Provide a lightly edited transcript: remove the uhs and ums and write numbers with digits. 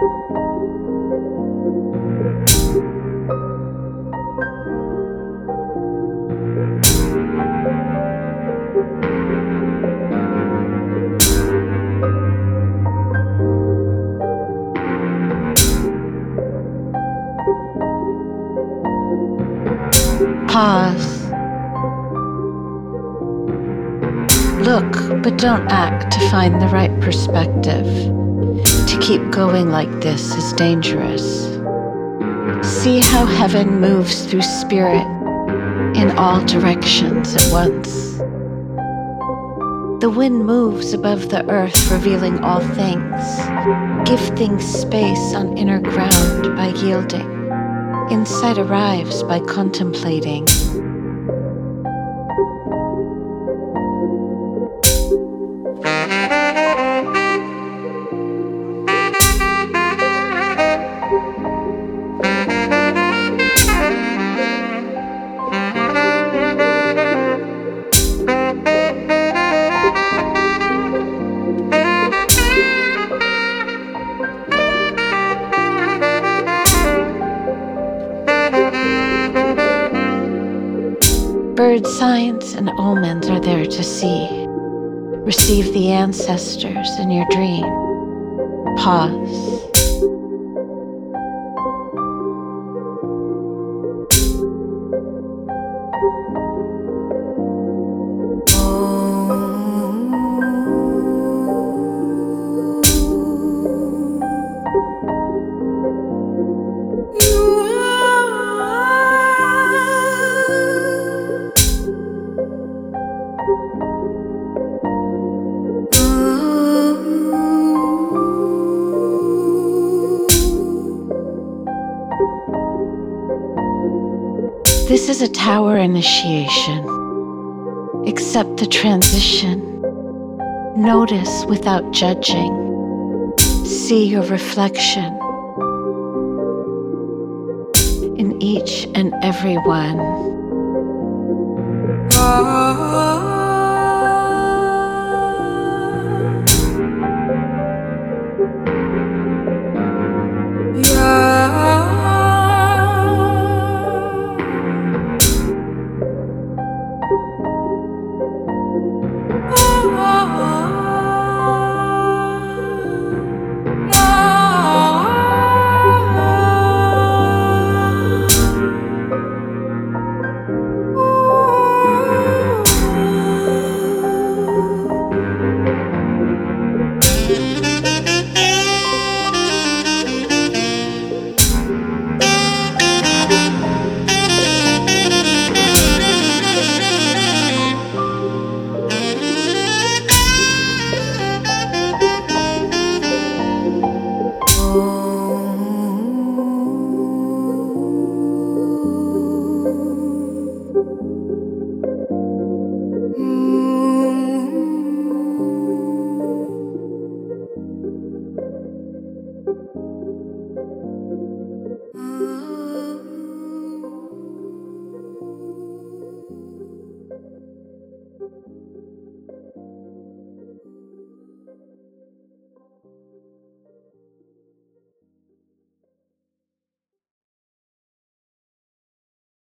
Pause. Look, but don't act to find the right perspective. To keep going like this is dangerous. See how heaven moves through spirit in all directions at once. The wind moves above the earth, revealing all things. Give things space on inner ground by yielding. Insight arrives by contemplating. Bird signs and omens are there to see. Receive the ancestors in your dream. Pause. This is a tower initiation. Accept the transition. Notice without judging. See your reflection in each and every one.